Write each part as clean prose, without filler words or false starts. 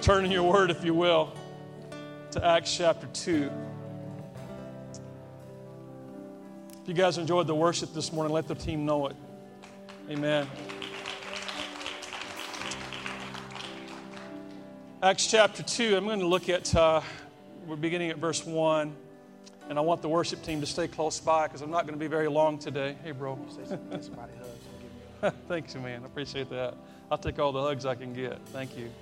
Turn in your word, if you will, to Acts chapter 2. If you guys enjoyed the worship this morning, let the team know it. Amen. Acts chapter 2, I'm going to look at, we're beginning at verse 1. And I want the worship team to stay close by because I'm not going to be very long today. Hey, bro. Thanks, man. I appreciate that. I'll take all the hugs I can get. Thank you.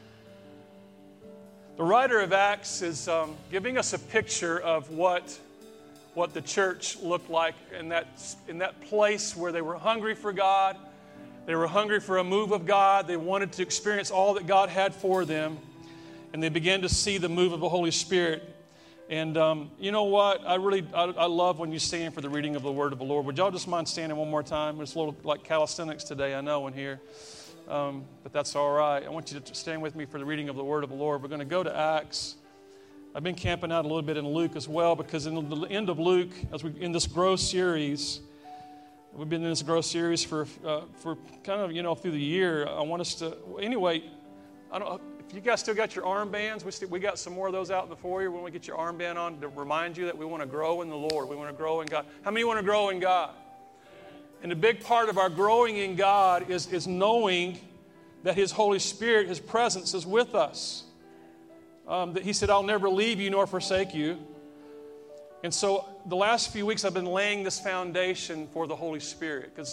The writer of Acts is giving us a picture of what the church looked like in that place where they were hungry for God. They were hungry for a move of God. They wanted to experience all that God had for them. And they began to see the move of the Holy Spirit. And you know what? I love when you stand for the reading of the Word of the Lord. Would y'all just mind standing one more time? It's a little like calisthenics today, I know, in here. But that's all right. I want you to stand with me for the reading of the Word of the Lord. We're going to go to Acts. I've been camping out a little bit in Luke as well because in the end of Luke, as we in this Grow series, we've been in this Grow series for kind of, through the year. I want us to, anyway, I don't know. If you guys still got your armbands, we got some more of those out in the foyer. When we get your armband on to remind you that we want to grow in the Lord. We want to grow in God. How many want to grow in God? And a big part of our growing in God is knowing that His Holy Spirit, His presence is with us. That He said, I'll never leave you nor forsake you. And so the last few weeks I've been laying this foundation for the Holy Spirit because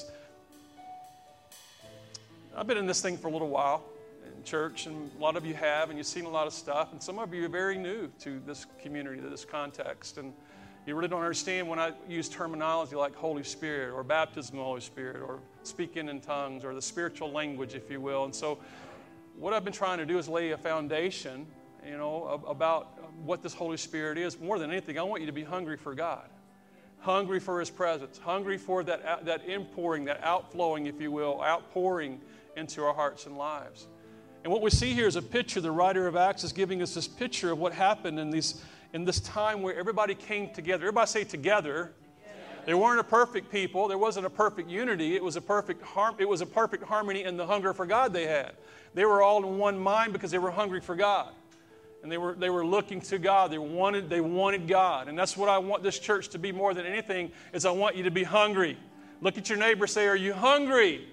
I've been in this thing for a little while. Church, and a lot of you have, and you've seen a lot of stuff, and some of you are very new to this community, to this context, and you really don't understand when I use terminology like Holy Spirit or baptism of the Holy Spirit or speaking in tongues or the spiritual language, if you will. And so what I've been trying to do is lay a foundation, about what this Holy Spirit is. More than anything, I want you to be hungry for God, hungry for His presence, hungry for that inpouring, that outflowing, if you will, outpouring into our hearts and lives. And what we see here is a picture. The writer of Acts is giving us this picture of what happened in this time where everybody came together. Everybody say together. They weren't a perfect people. There wasn't a perfect unity. It was a perfect harmony in the hunger for God they had. They were all in one mind because they were hungry for God. And they were looking to God. They wanted God. And that's what I want this church to be more than anything is I want you to be hungry. Look at your neighbor, say, are you hungry?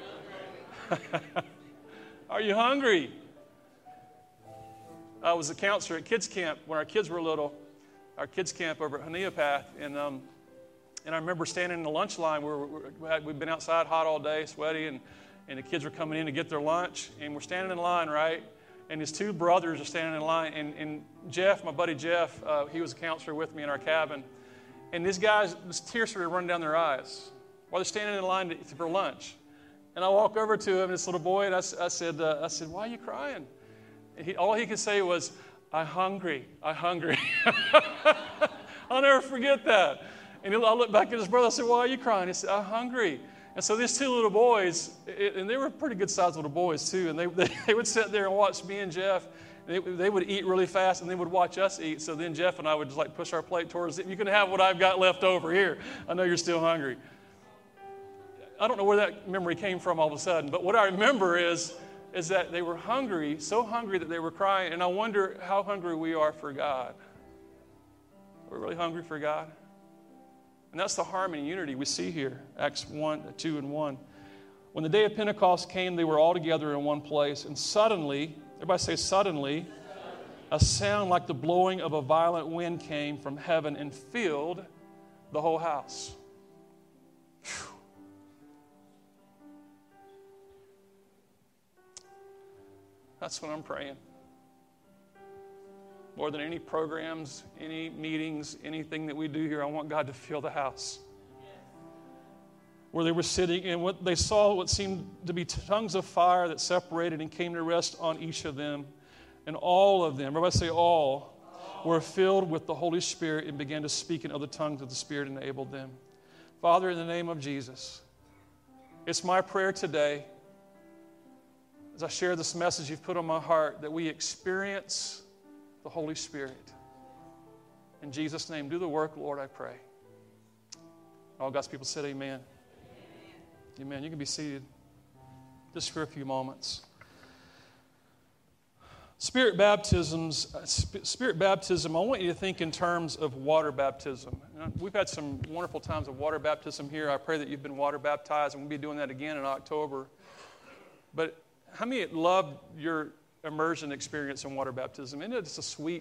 Are you hungry? I was a counselor at kids camp when our kids were little, our kids camp over at Honeopath, and I remember standing in the lunch line where we'd been outside hot all day, sweaty, and the kids were coming in to get their lunch, and we're standing in line, right? And his two brothers are standing in line, and Jeff, my buddy Jeff, he was a counselor with me in our cabin, and these guys, this tears started running down their eyes while they're standing in line for lunch. And I walk over to him, this little boy, and I said, why are you crying? And all he could say was, I'm hungry. I'll never forget that. And I looked back at his brother, I said, why are you crying? He said, I'm hungry. And so these two little boys, and they were pretty good sized little boys too, and they would sit there and watch me and Jeff, and they would eat really fast, and they would watch us eat. So then Jeff and I would just like push our plate towards it. You can have what I've got left over here. I know you're still hungry. I don't know where that memory came from all of a sudden, but what I remember is that they were hungry, so hungry that they were crying, and I wonder how hungry we are for God. Are we really hungry for God? And that's the harmony and unity we see here, Acts 2 and 1. When the day of Pentecost came, they were all together in one place, and suddenly, everybody say suddenly, a sound like the blowing of a violent wind came from heaven and filled the whole house. Whew. That's what I'm praying. More than any programs, any meetings, anything that we do here, I want God to fill the house. Where they were sitting and what they saw what seemed to be tongues of fire that separated and came to rest on each of them. And all of them, everybody say all, were filled with the Holy Spirit and began to speak in other tongues that the Spirit enabled them. Father, in the name of Jesus, it's my prayer today as I share this message you've put on my heart, that we experience the Holy Spirit. In Jesus' name, do the work, Lord, I pray. All God's people said amen. Amen. Amen. You can be seated just for a few moments. Spirit baptism, I want you to think in terms of water baptism. We've had some wonderful times of water baptism here. I pray that you've been water baptized, and we'll be doing that again in October. But how many loved your immersion experience in water baptism? Isn't it just a sweet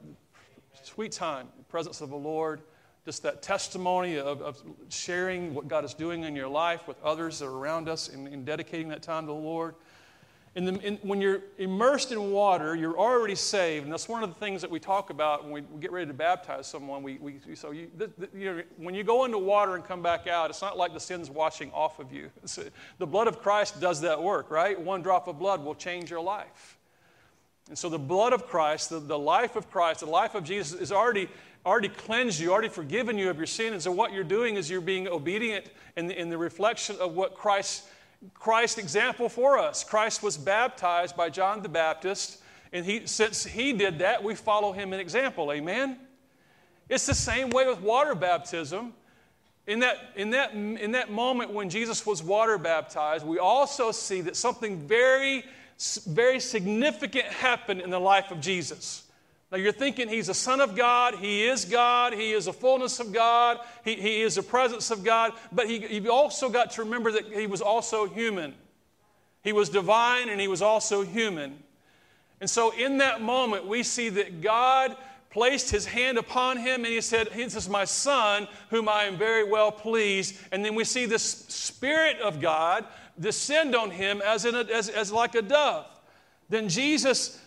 time, the presence of the Lord, just that testimony of sharing what God is doing in your life with others that are around us and dedicating that time to the Lord? When you're immersed in water, you're already saved, and that's one of the things that we talk about when we get ready to baptize someone. When you go into water and come back out, it's not like the sin's washing off of you. The blood of Christ does that work, right? One drop of blood will change your life. And so the blood of Christ, the life of Christ, the life of Jesus is already cleansed you, already forgiven you of your sin. And so what you're doing is you're being obedient in the reflection of what Christ's example for us. Christ was baptized by John the Baptist, and since he did that, we follow him in example. Amen? It's the same way with water baptism. In that moment when Jesus was water baptized, we also see that something very, very significant happened in the life of Jesus. Now you're thinking he's the Son of God, he is the fullness of God, he is the presence of God, but you've also got to remember that he was also human. He was divine and he was also human. And so in that moment we see that God placed his hand upon him and he said, "This is my Son whom I am very well pleased." And then we see the Spirit of God descend on him as like a dove. Then Jesus,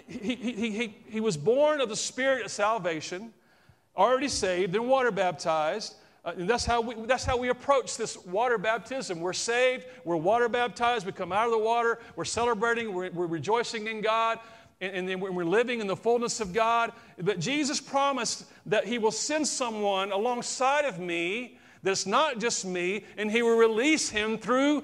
He was born of the Spirit of salvation, already saved, then water baptized. And that's how we approach this water baptism. We're saved, we're water baptized, we come out of the water, we're celebrating, we're rejoicing in God, and then we're living in the fullness of God. But Jesus promised that he will send someone alongside of me that's not just me, and he will release him to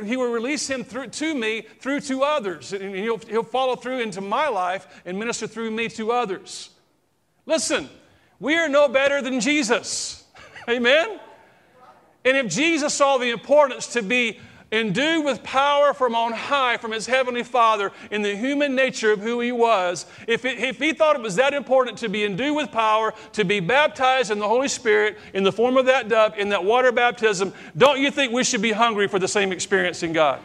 me through to others. And he'll follow through into my life and minister through me to others. Listen, we are no better than Jesus. Amen? And if Jesus saw the importance to be endued with power from on high, from his heavenly Father, in the human nature of who he was, if he thought it was that important to be endued with power, to be baptized in the Holy Spirit in the form of that dove, in that water baptism, don't you think we should be hungry for the same experience in God?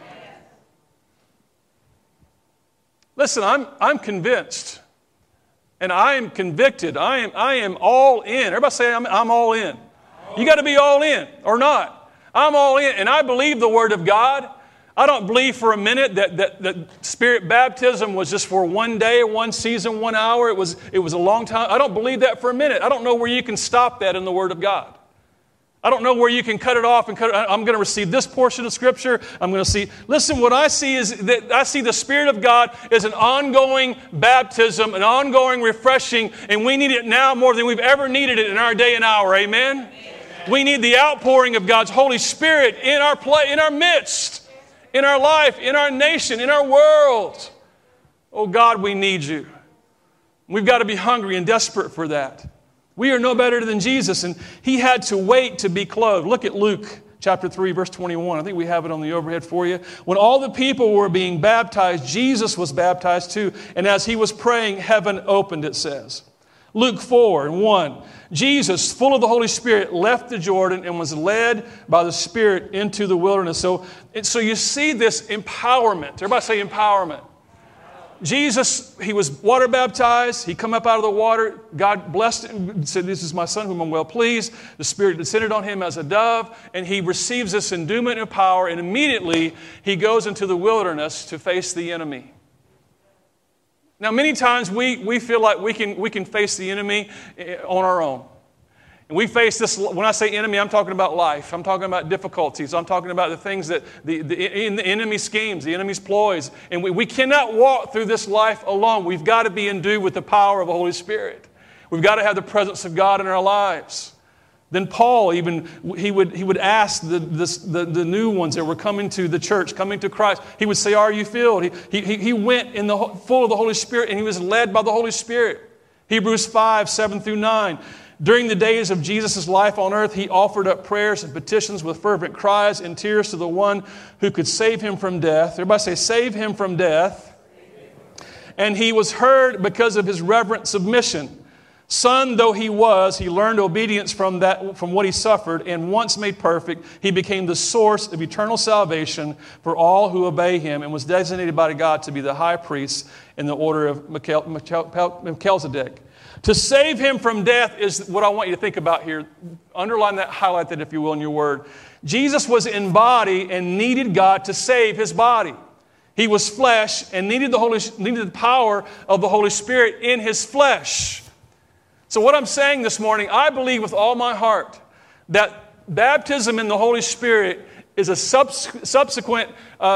Listen, I'm convinced, and I am convicted. I am all in. Everybody say I'm all in. You got to be all in or not. I'm all in, and I believe the Word of God. I don't believe for a minute that Spirit baptism was just for one day, one season, 1 hour. It was a long time. I don't believe that for a minute. I don't know where you can stop that in the Word of God. I don't know where you can cut it off and I'm going to receive this portion of Scripture. I'm going to see. Listen, what I see is that I see the Spirit of God as an ongoing baptism, an ongoing refreshing, and we need it now more than we've ever needed it in our day and hour. Amen? Amen. We need the outpouring of God's Holy Spirit in our midst, in our life, in our nation, in our world. Oh God, we need you. We've got to be hungry and desperate for that. We are no better than Jesus, and he had to wait to be clothed. Look at Luke chapter 3, verse 21. I think we have it on the overhead for you. When all the people were being baptized, Jesus was baptized too, and as he was praying, heaven opened, it says. Luke 4:1. Jesus, full of the Holy Spirit, left the Jordan and was led by the Spirit into the wilderness. So you see this empowerment. Everybody say empowerment. Jesus, he was water baptized. He come up out of the water. God blessed him, said, "This is my Son whom I'm well pleased." The Spirit descended on him as a dove, and he receives this endowment of power, and immediately he goes into the wilderness to face the enemy. Now, many times we feel like we can face the enemy on our own. And we face this, when I say enemy, I'm talking about life. I'm talking about difficulties. I'm talking about the things that the enemy's schemes, the enemy's ploys. And we cannot walk through this life alone. We've got to be endued with the power of the Holy Spirit. We've got to have the presence of God in our lives. Then Paul, even, he would ask the new ones that were coming to the church, coming to Christ. He would say, "Are you filled?" He went full of the Holy Spirit, and he was led by the Holy Spirit. Hebrews 5:7-9. During the days of Jesus' life on earth, he offered up prayers and petitions with fervent cries and tears to the one who could save him from death. Everybody say, save him from death. and he was heard because of his reverent submission. Son though he was, he learned obedience from what he suffered, and once made perfect, he became the source of eternal salvation for all who obey him, and was designated by God to be the high priest in the order of Melchizedek. To save him from death is what I want you to think about here. Underline that, highlight that if you will in your word. Jesus was in body and needed God to save his body. He was flesh and needed the power of the Holy Spirit in his flesh. So what I'm saying this morning, I believe with all my heart that baptism in the Holy Spirit is a subsequent,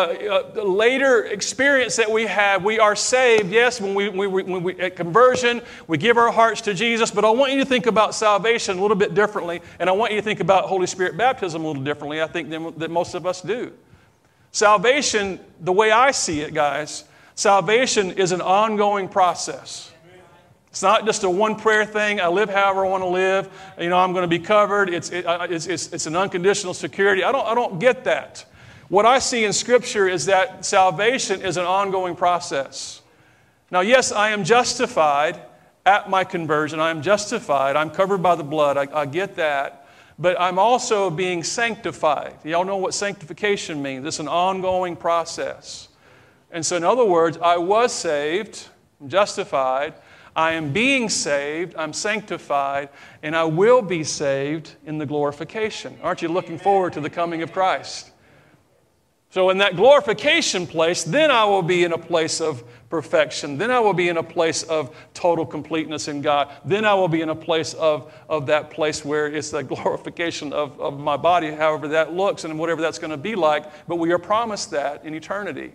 later experience that we have. We are saved, yes, when we at conversion, we give our hearts to Jesus, but I want you to think about salvation a little bit differently, and I want you to think about Holy Spirit baptism a little differently, I think, than most of us do. Salvation, the way I see it, guys, salvation is an ongoing process. It's not just a one prayer thing. I live however I want to live. I'm going to be covered. It's an unconditional security. I don't get that. What I see in Scripture is that salvation is an ongoing process. Now, yes, I am justified at my conversion. I am justified. I'm covered by the blood. I get that. But I'm also being sanctified. Y'all know what sanctification means. It's an ongoing process. And so, in other words, I was saved, I'm justified. I am being saved, I'm sanctified, and I will be saved in the glorification. Aren't you looking forward to the coming of Christ? So in that glorification place, then I will be in a place of perfection. Then I will be in a place of total completeness in God. Then I will be in a place of that place where it's the glorification of my body, however that looks and whatever that's going to be like. But we are promised that in eternity.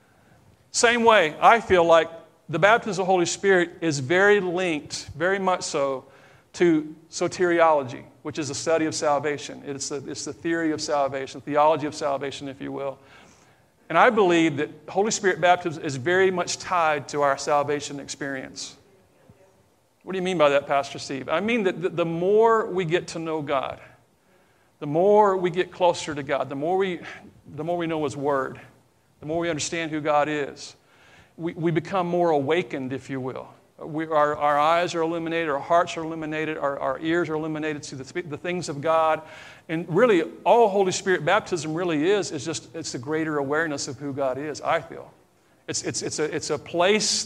Same way, I feel like the baptism of the Holy Spirit is very linked, very much so, to soteriology, which is the study of salvation. It's the theory of salvation, theology of salvation, if you will. And I believe that Holy Spirit baptism is very much tied to our salvation experience. What do you mean by that, Pastor Steve? I mean that the more we get to know God, the more we get closer to God, the more we know His Word, the more we understand who God is, we become more awakened, if you will. Our eyes are illuminated, our hearts are illuminated, our ears are illuminated to the things of God. And really, all Holy Spirit baptism really it's a greater awareness of who God is, I feel. It's a place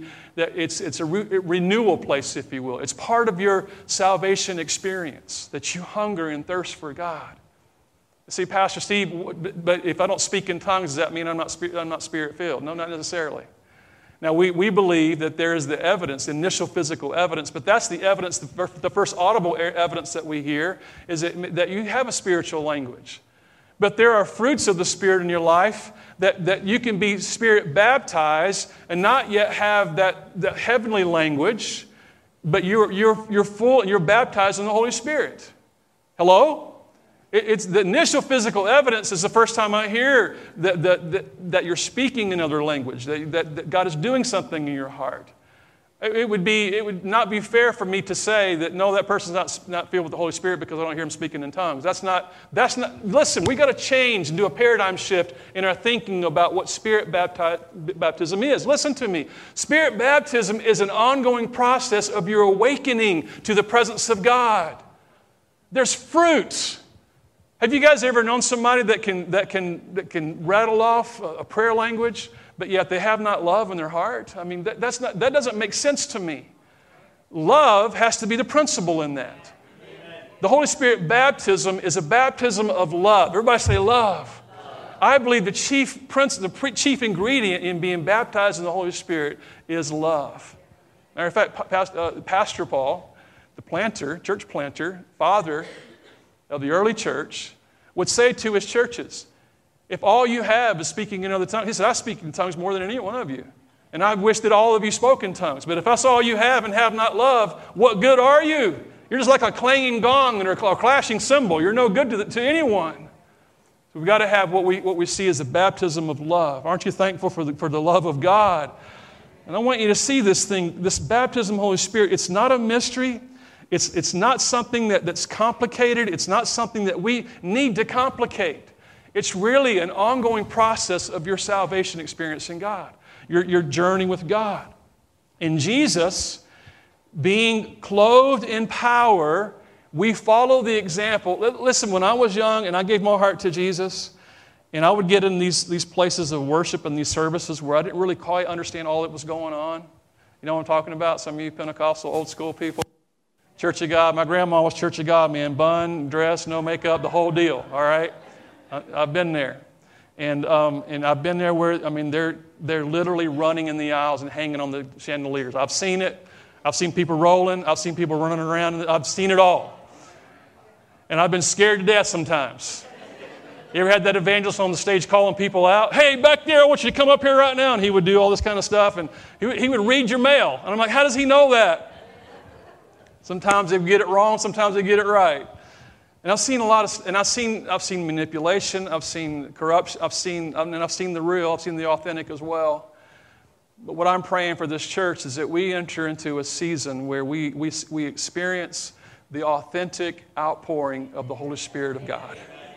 it's a renewal place, if you will. It's part of your salvation experience, that you hunger and thirst for God. See, Pastor Steve, but if I don't speak in tongues, does that mean I'm not Spirit-filled? No, not necessarily. Now, we believe that there is the evidence, initial physical evidence, but that's the evidence, the first audible evidence that we hear is that you have a spiritual language. But there are fruits of the Spirit in your life that you can be Spirit baptized and not yet have that heavenly language, but you're full and you're baptized in the Holy Spirit. Hello? It's the initial physical evidence is the first time I hear that you're speaking another language, that God is doing something in your heart. It would not be fair for me to say that, no, that person's not filled with the Holy Spirit because I don't hear him speaking in tongues. That's not, listen, we got to change and do a paradigm shift in our thinking about what Spirit baptism is. Listen to me. Spirit baptism is an ongoing process of your awakening to the presence of God. There's fruit. Have you guys ever known somebody that can rattle off a prayer language, but yet they have not love in their heart? I mean, that doesn't make sense to me. Love has to be the principle in that. Amen. The Holy Spirit baptism is a baptism of love. Everybody say love. I believe the chief ingredient in being baptized in the Holy Spirit is love. Matter of fact, Pastor Paul, the planter, church planter, father of the early church, would say to his churches, if all you have is speaking in other tongues, he said, I speak in tongues more than any one of you. And I wish that all of you spoke in tongues. But if that's all you have and have not love, what good are you? You're just like a clanging gong or a clashing cymbal. You're no good to anyone. So we've got to have what we see as a baptism of love. Aren't you thankful for the love of God? And I want you to see this thing, this baptism of the Holy Spirit. It's not a mystery. It's not something that's complicated. It's not something that we need to complicate. It's really an ongoing process of your salvation experience in God. your journey with God. In Jesus, being clothed in power, we follow the example. Listen, when I was young and I gave my heart to Jesus, and I would get in these places of worship and these services where I didn't really quite understand all that was going on. You know what I'm talking about? Some of you Pentecostal, old school people. Church of God. My grandma was Church of God, man. Bun, dress, no makeup, the whole deal, all right? I've been there. And I've been there where, they're literally running in the aisles and hanging on the chandeliers. I've seen it. I've seen people rolling. I've seen people running around. I've seen it all. And I've been scared to death sometimes. You ever had that evangelist on the stage calling people out? Hey, back there, I want you to come up here right now. And he would do all this kind of stuff. And he would read your mail. And I'm like, how does he know that? Sometimes they get it wrong. Sometimes they get it right. And I've seen a lot of, and I've seen manipulation. I've seen corruption. I've seen the real. I've seen the authentic as well. But what I'm praying for this church is that we enter into a season where we experience the authentic outpouring of the Holy Spirit of God.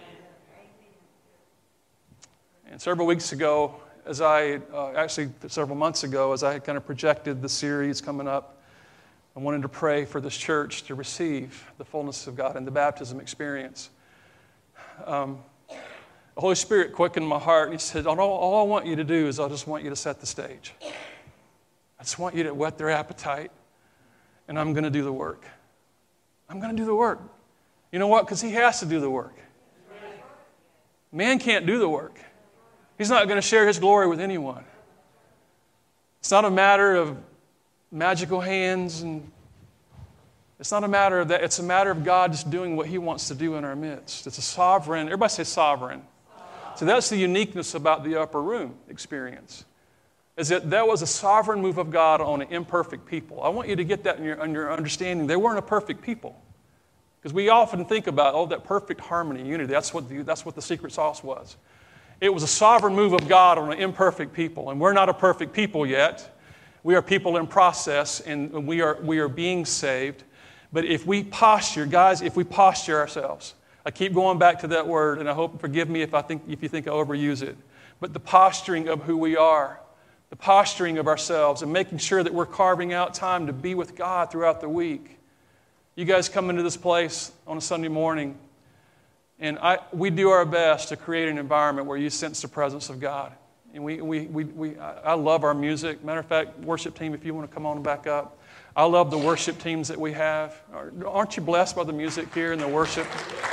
And several weeks ago, several months ago, as I kind of projected the series coming up, I wanted to pray for this church to receive the fullness of God and the baptism experience. The Holy Spirit quickened my heart, and He said, all I want you to do is I just want you to set the stage. I just want you to whet their appetite, and I'm going to do the work. I'm going to do the work. You know what? Because He has to do the work. Man can't do the work. He's not going to share His glory with anyone. It's not a matter of magical hands, and it's not a matter of that. It's a matter of God just doing what He wants to do in our midst. It's a sovereign. Everybody say sovereign. So that's the uniqueness about the upper room experience, is that was a sovereign move of God on an imperfect people. I want you to get that in your understanding. They weren't a perfect people. Because we often think about, that perfect harmony, unity. That's what the secret sauce was. It was a sovereign move of God on an imperfect people. And we're not a perfect people yet. We are people in process, and we are being saved. But if we posture ourselves, I keep going back to that word, and I hope, forgive me if you think I overuse it. But the posturing of who we are, the posturing of ourselves, and making sure that we're carving out time to be with God throughout the week. You guys come into this place on a Sunday morning, and we do our best to create an environment where you sense the presence of God. And I love our music. Matter of fact, worship team, if you want to come on back up. I love the worship teams that we have. Aren't you blessed by the music here and the worship?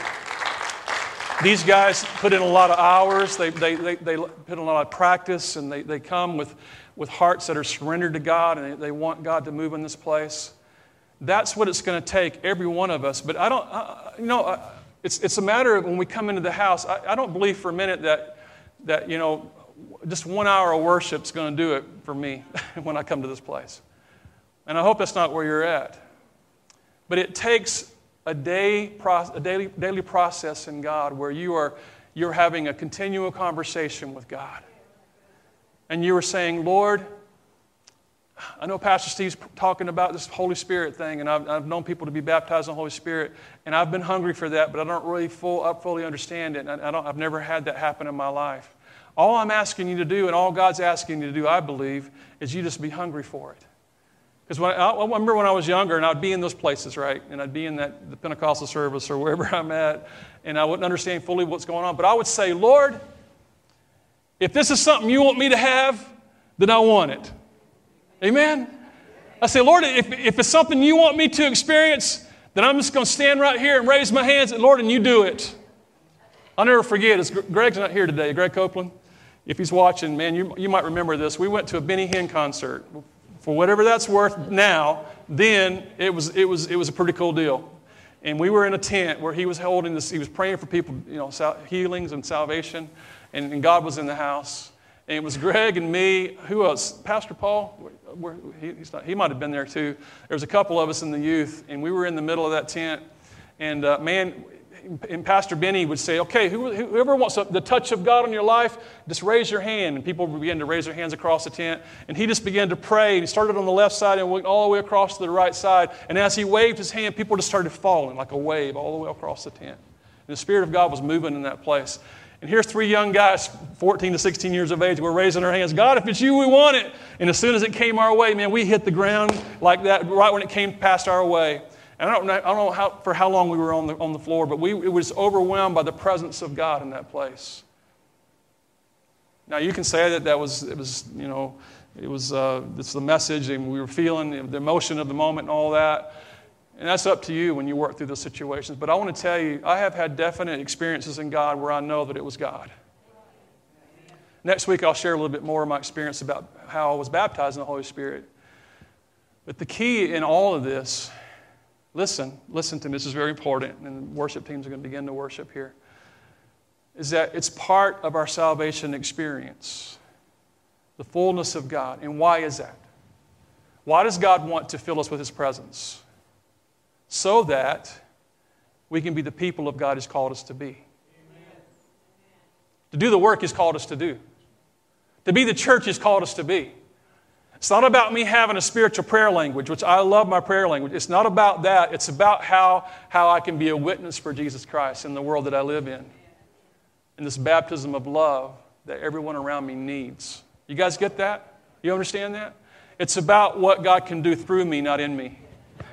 These guys put in a lot of hours. They put in a lot of practice, and they come with hearts that are surrendered to God, and they want God to move in this place. That's what it's going to take, every one of us. But it's a matter of when we come into the house. I don't believe for a minute that just 1 hour of worship is going to do it for me when I come to this place. And I hope that's not where you're at. But it takes a daily process in God where you're having a continual conversation with God. And you are saying, Lord, I know Pastor Steve's talking about this Holy Spirit thing, and I've known people to be baptized in the Holy Spirit, and I've been hungry for that, but I don't really fully understand it, and I've never had that happen in my life. All I'm asking you to do, and all God's asking you to do, I believe, is you just be hungry for it. Because I remember when I was younger, and I'd be in those places, right? And I'd be in the Pentecostal service or wherever I'm at, and I wouldn't understand fully what's going on. But I would say, Lord, if this is something you want me to have, then I want it. Amen? I say, Lord, if it's something you want me to experience, then I'm just going to stand right here and raise my hands, and Lord, and you do it. I'll never forget, Greg's not here today, Greg Copeland. If he's watching, man, you might remember this. We went to a Benny Hinn concert. For whatever that's worth now, then it was a pretty cool deal. And we were in a tent where he was holding this, he was praying for people, healings and salvation, and God was in the house. And it was Greg and me. Who else? Pastor Paul? He might have been there too. There was a couple of us in the youth, and we were in the middle of that tent. And and Pastor Benny would say, okay, whoever wants the touch of God on your life, just raise your hand. And people began to raise their hands across the tent. And he just began to pray. And he started on the left side and went all the way across to the right side. And as he waved his hand, people just started falling like a wave all the way across the tent. And the Spirit of God was moving in that place. And here's 3 young guys, 14 to 16 years of age. We're raising our hands. God, if it's you, we want it. And as soon as it came our way, man, we hit the ground like that right when it came past our way. And I don't know for how long we were on the floor, but it was overwhelmed by the presence of God in that place. Now, you can say that it's the message, and we were feeling the emotion of the moment and all that. And that's up to you when you work through those situations. But I want to tell you, I have had definite experiences in God where I know that it was God. Next week, I'll share a little bit more of my experience about how I was baptized in the Holy Spirit. But the key in all of this, listen to me, this is very important, and worship teams are going to begin to worship here, is that it's part of our salvation experience, the fullness of God. And why is that? Why does God want to fill us with His presence? So that we can be the people of God He's called us to be. Amen. To do the work He's called us to do. To be the church He's called us to be. It's not about me having a spiritual prayer language, which I love my prayer language. It's not about that. It's about how I can be a witness for Jesus Christ in the world that I live in. And this baptism of love that everyone around me needs. You guys get that? You understand that? It's about what God can do through me, not in me.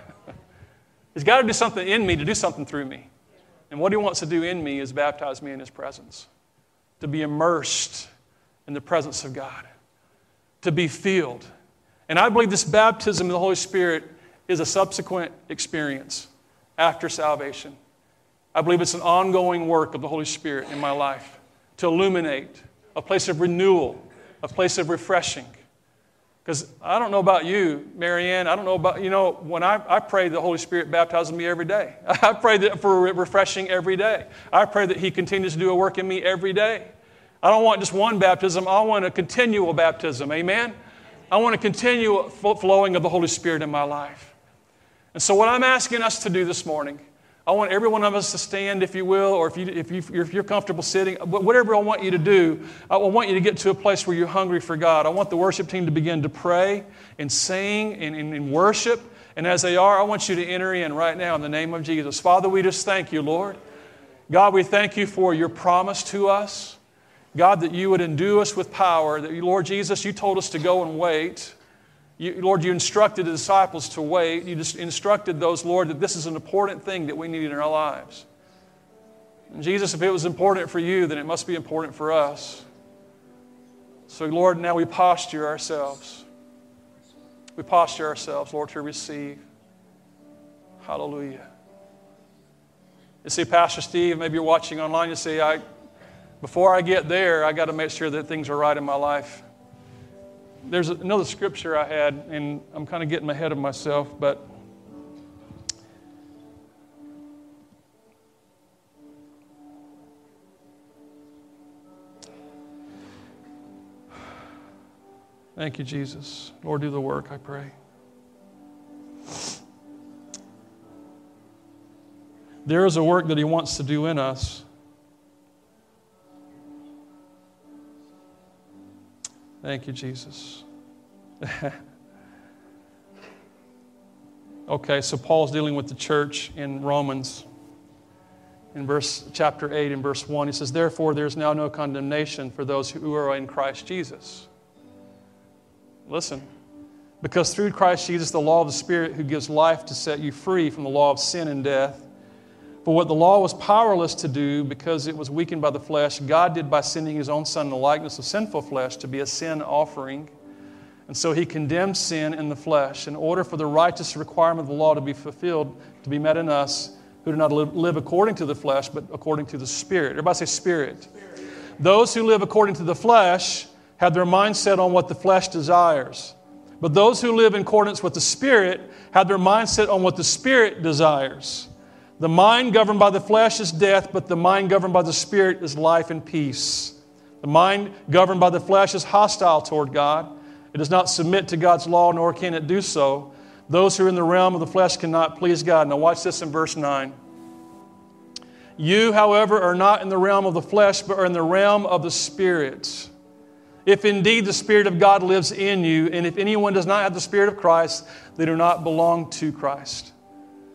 He's got to do something in me to do something through me. And what He wants to do in me is baptize me in His presence. To be immersed in the presence of God. To be filled. And I believe this baptism in the Holy Spirit is a subsequent experience after salvation. I believe it's an ongoing work of the Holy Spirit in my life to illuminate a place of renewal, a place of refreshing. Because I don't know about you, Marianne, I don't know about, when I pray the Holy Spirit baptizes me every day. I pray that for refreshing every day. I pray that He continues to do a work in me every day. I don't want just one baptism, I want a continual baptism, amen? I want a continual flowing of the Holy Spirit in my life. And so what I'm asking us to do this morning, I want every one of us to stand, if you will, or if you're comfortable sitting, whatever I want you to do, I want you to get to a place where you're hungry for God. I want the worship team to begin to pray and sing and worship. And as they are, I want you to enter in right now in the name of Jesus. Father, we just thank you, Lord. God, we thank you for your promise to us. God, that you would endue us with power. That, Lord Jesus, you told us to go and wait. Lord, you instructed the disciples to wait. You just instructed those, Lord, that this is an important thing that we need in our lives. And Jesus, if it was important for you, then it must be important for us. So, Lord, now we posture ourselves. We posture ourselves, Lord, to receive. Hallelujah. You see, Pastor Steve, maybe you're watching online, you say, before I get there, I got to make sure that things are right in my life. There's another scripture I had, and I'm kind of getting ahead of myself, but thank you, Jesus. Lord, do the work, I pray. There is a work that He wants to do in us. Thank you, Jesus. Okay, so Paul's dealing with the church in Romans. In chapter 8 and verse 1, he says, "Therefore there is now no condemnation for those who are in Christ Jesus." Listen. "Because through Christ Jesus, the law of the Spirit who gives life to set you free from the law of sin and death. For what the law was powerless to do because it was weakened by the flesh, God did by sending His own Son in the likeness of sinful flesh to be a sin offering. And so He condemned sin in the flesh in order for the righteous requirement of the law to be fulfilled, to be met in us who do not live according to the flesh, but according to the Spirit." Everybody say Spirit. "Those who live according to the flesh have their mind set on what the flesh desires. But those who live in accordance with the Spirit have their mind set on what the Spirit desires. The mind governed by the flesh is death, but the mind governed by the Spirit is life and peace. The mind governed by the flesh is hostile toward God. It does not submit to God's law, nor can it do so. Those who are in the realm of the flesh cannot please God." Now watch this in verse 9. "You, however, are not in the realm of the flesh, but are in the realm of the Spirit. If indeed the Spirit of God lives in you, and if anyone does not have the Spirit of Christ, they do not belong to Christ."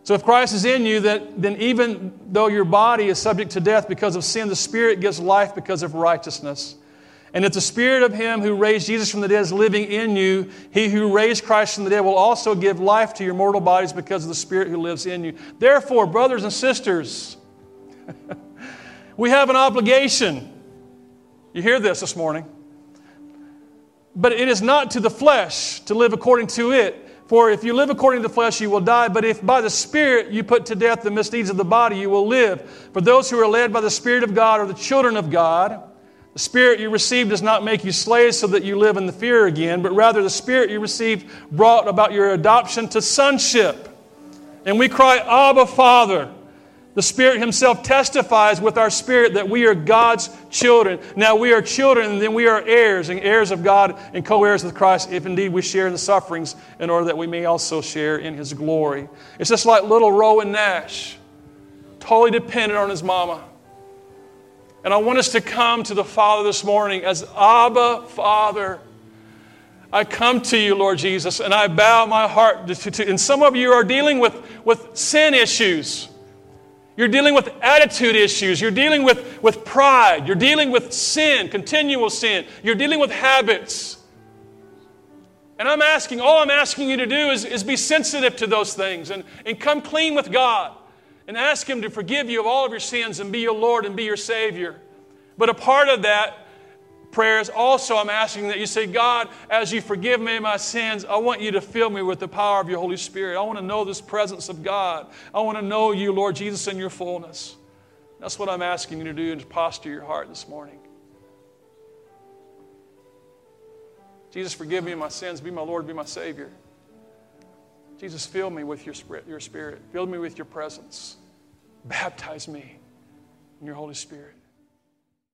So if Christ is in you, then even though your body is subject to death because of sin, the Spirit gives life because of righteousness. And if the Spirit of Him who raised Jesus from the dead is living in you, He who raised Christ from the dead will also give life to your mortal bodies because of the Spirit who lives in you. Therefore, brothers and sisters, we have an obligation. You hear this morning. But it is not to the flesh to live according to it. For if you live according to the flesh, you will die. But if by the Spirit you put to death the misdeeds of the body, you will live. For those who are led by the Spirit of God are the children of God. The Spirit you received does not make you slaves so that you live in the fear again, but rather the Spirit you received brought about your adoption to sonship. And we cry, Abba, Father. The Spirit Himself testifies with our spirit that we are God's children. Now we are children, and then we are heirs, and heirs of God and co-heirs with Christ, if indeed we share in the sufferings, in order that we may also share in His glory. It's just like little Rowan Nash, totally dependent on his mama. And I want us to come to the Father this morning as Abba, Father. I come to you, Lord Jesus, and I bow my heart to and some of you are dealing with sin issues. You're dealing with attitude issues. You're dealing with pride. You're dealing with sin, continual sin. You're dealing with habits. And all I'm asking you to do is be sensitive to those things and come clean with God and ask Him to forgive you of all of your sins and be your Lord and be your Savior. But a part of that prayer is also I'm asking that you say, God, as you forgive me my sins, I want you to fill me with the power of your Holy Spirit. I want to know this presence of God. I want to know you, Lord Jesus, in your fullness. That's what I'm asking you to do and posture your heart this morning. Jesus, forgive me my sins. Be my Lord, be my Savior. Jesus, fill me with your Spirit. Fill me with your presence. Baptize me in your Holy Spirit.